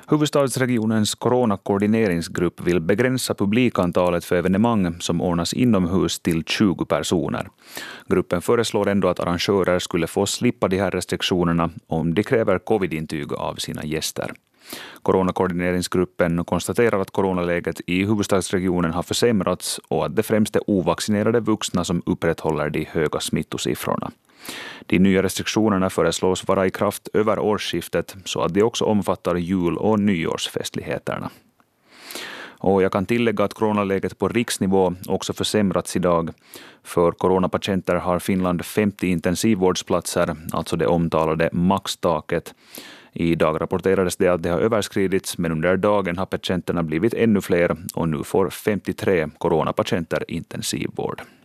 Huvudstadsregionens coronakoordineringsgrupp vill begränsa publikantalet för evenemang som ordnas inomhus till 20 personer. Gruppen föreslår ändå att arrangörer skulle få slippa de här restriktionerna om de kräver covid-intyg av sina gäster. Coronakoordineringsgruppen konstaterar att coronaläget i huvudstadsregionen har försämrats och att det främst är ovaccinerade vuxna som upprätthåller de höga smittosiffrorna. De nya restriktionerna föreslås vara i kraft över årsskiftet så att de också omfattar jul- och nyårsfestligheterna. Och jag kan tillägga att coronaläget på riksnivå också försämrats idag. För coronapatienter har Finland 50 intensivvårdsplatser, alltså det omtalade maxtaket. Idag rapporterades det att det har överskridits, men under dagen har patienterna blivit ännu fler och nu får 53 coronapatienter intensivvård.